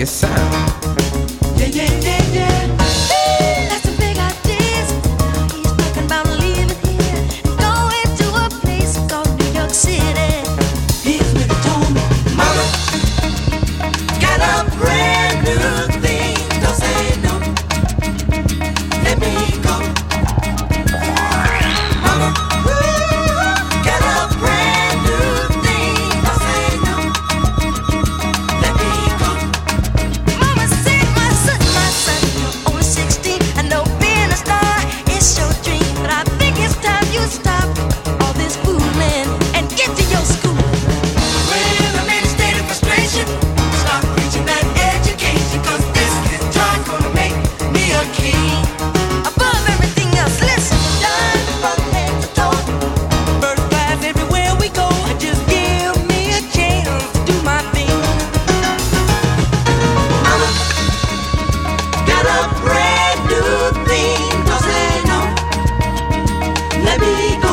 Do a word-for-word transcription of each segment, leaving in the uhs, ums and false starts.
sound. Yeah, yeah, yeah, yeah. That's some big ideas. Now he's talking about leaving here and going to a place called New York City. Here's what he told me. Mama, got a brand new thing. Don't say no. Let me go. Mama, got a brand new thing. Don't say no. Let me go. Mama said, my son, my son, you're only sixteen. I know being a star is your dream, but I think it's time you stop all this fooling and get to your school. When I'm in a state of frustration, start preaching that education, 'cause this guitar's gonna make me a king. Above everything else, listen, done from head to toe. First class everywhere we go, and just give me a chance to do my thing. Mama, got a brand new thing. Don't say no. Let me go.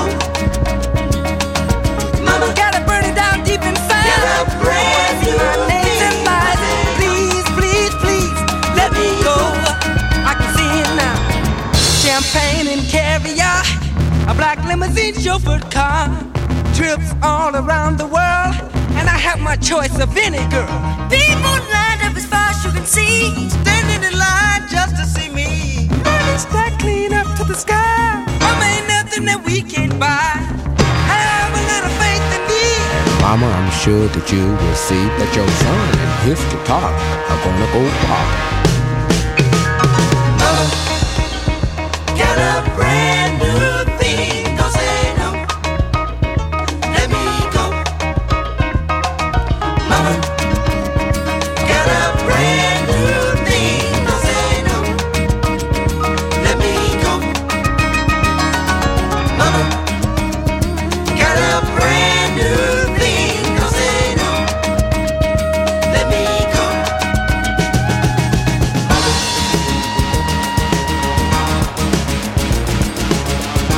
Mama, gotta burn it down deep inside. Got a brand new thing. Please, please, please, let me go. I can see it now. Champagne and caviar, a black limousine chauffeured car, trips all around the world, and I have my choice of any girl. People lined up as far as you can see, standing in line just to see me. Money stacked clean up to the sky. Mama, ain't nothing that we can't buy. Have a little faith in me. Mama, I'm sure that you will see that your son and his guitar are gonna go far. Mama, got a brand new thing. Don't say no. Let me go. Mama, got a brand new thing. Don't say no. Let me go. Mama, got a brand new thing. Don't say no. Let me go. Mama.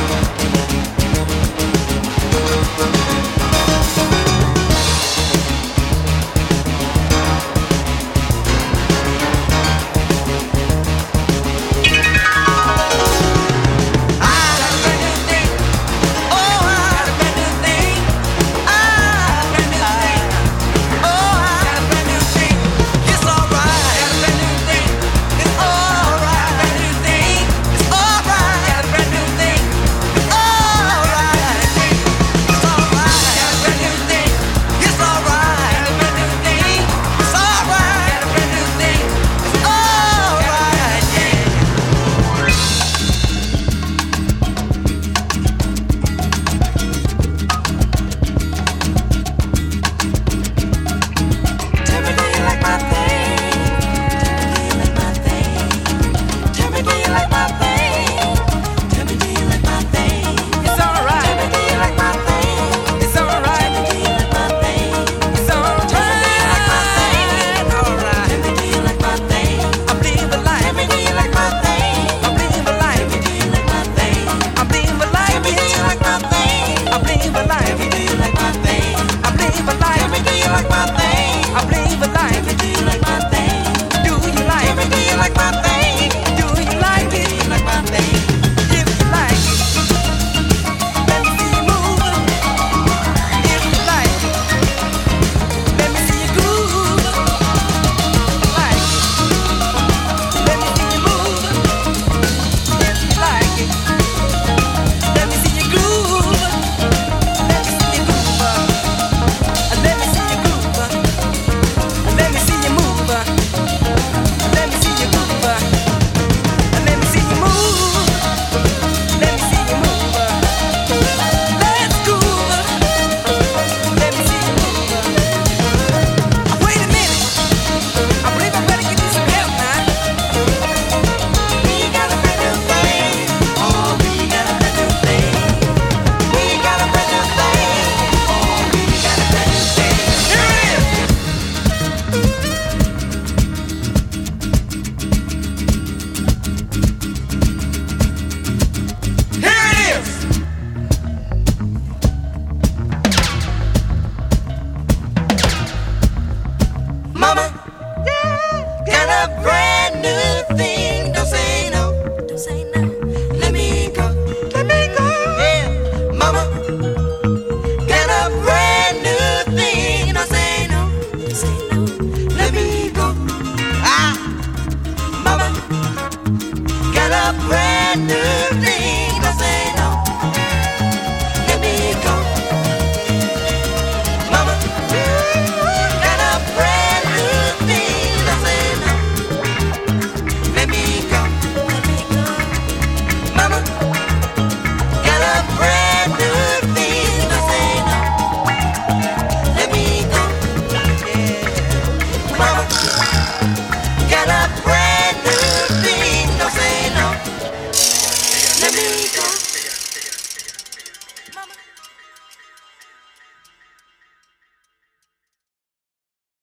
got a brand new thing. Don't say no, don't say no. Let me go, let me go. Yeah, mama, got a brand new thing. Don't say no, don't say no. Let me go. Ah, mama, got a brand new thing.